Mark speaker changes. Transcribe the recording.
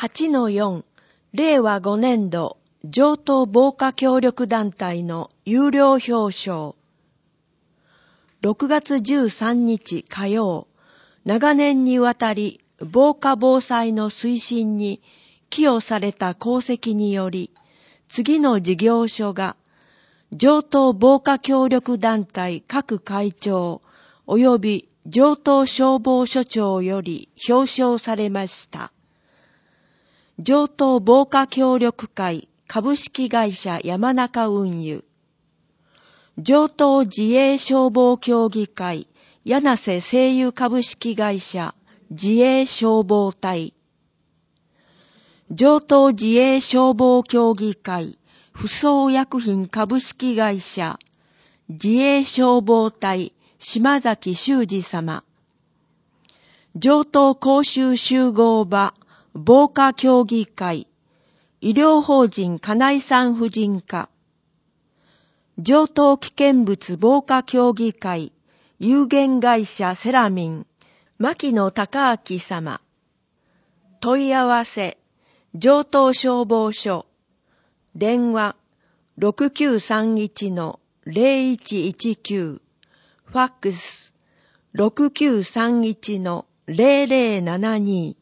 Speaker 1: 8-4 令和5年度上東防火協力団体の有料表彰。6月13日火曜、長年にわたり防火防災の推進に寄与された功績により、次の事業所が上東防火協力団体各会長及び上東消防署長より表彰されました。上東防火協力会株式会社山中運輸、上東自衛消防協議会柳瀬製油株式会社自衛消防隊、上東自衛消防協議会扶桑薬品株式会社自衛消防隊島崎修二様、上東公衆集合場防火協議会医療法人金井産婦人科、上東危険物防火協議会有限会社セラミン牧野孝明様。問い合わせ上東消防署電話 6931-0119 ファックス 6931-0072